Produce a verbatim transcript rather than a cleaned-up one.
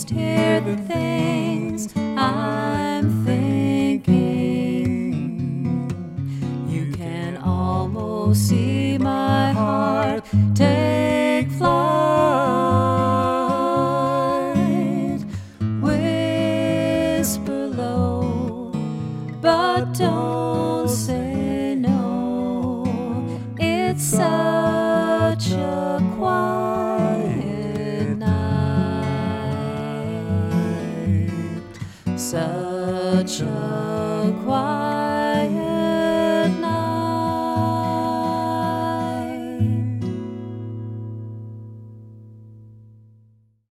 almost hear the things I'm thinking. You can almost see my heart take flight. Whisper low, but don't say no. It's such a quiet night, such a quiet